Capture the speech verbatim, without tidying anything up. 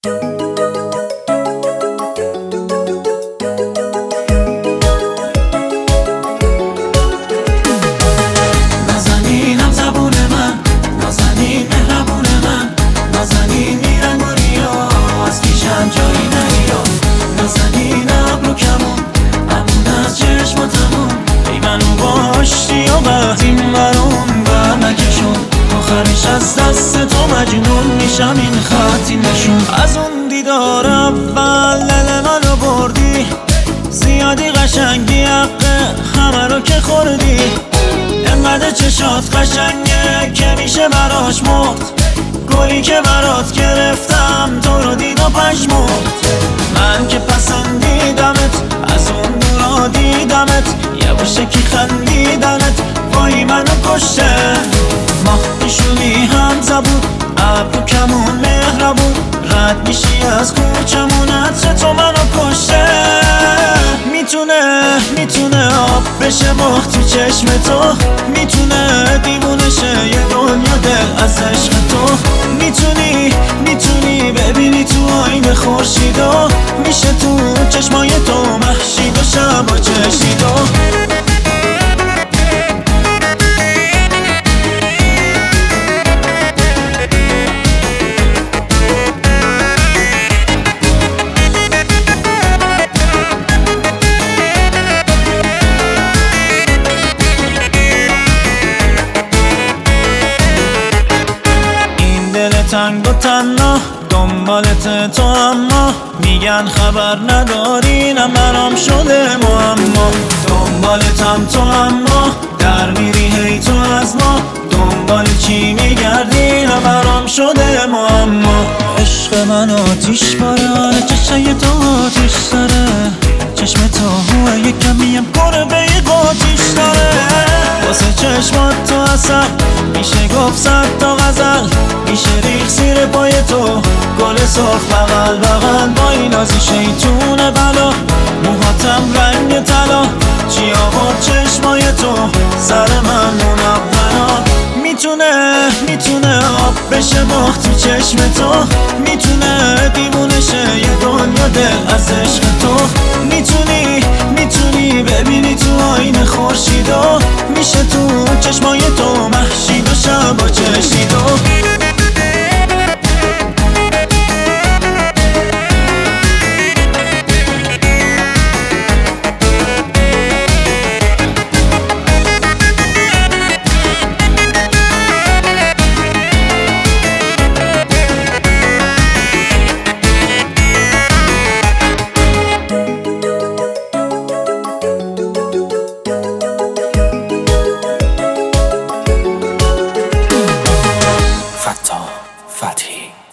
نازنینم زبون من، نازنین مهربون من، نازنین میرنگ و ریا از پیشم جایی نریا. نازنین ابرو کمون امون از چشماتمون، ای منو باشتی و وقتیم برون بر نکشون. آخرش از دست تو مجنون میشم این خطی نشون. از اون دیدار اول دل منو بردی، زیادی قشنگی حقه همه رو که خوردی. انقدر چشات قشنگه که میشه براش مرد، گلی که برات گرفتم تو رو دید و پشمرد. من که پسندیدمت از اون دورا دیدمت، یه بوشکی خندیدنت وای منو کشته. ماه پیشونی هم زبون ابرو کمون مهربون، رد میشی از کوچمون عطر تو منو کشته. میتونه میتونه آب بشه ماه تو چشم تو، میتونه دیوونه شه یه دنیا دل از عشق تو. میتونی میتونی ببینی تو آینه خورشیدو، میشه تو چشمای تو مهشید و شب و چشیدو. تنگ و تنها دنبالت تو، اما میگن خبر نداری نه برام شده معما. دنبالتم تو اما در میری هی تو از ما، دنبال چی میگردی نه برام شده معما. عشق من آتیش باره چشای تو آتیش داره، چشم تو هوه یک کمیم گربه قاتیش داره. واسه چشمات تو اصل میشه گفت صد تا غزل، میشه ریخ زیر پای تو گل سرخ بغل بغل. با این نازی شیطون بلا موهاتم رنگ طلا، چی آورد چشمای تو سر من منونا. میتونه میتونه آب بشه ماه تو چشم تو، میتونه دیوونه شه یه دنیا دل از عشق تو. میتونی میتونی ببینی تو آینه خورشیدو، میشه تو چشمای تو مهشید و شب و چشیدو. Fattah Fatih.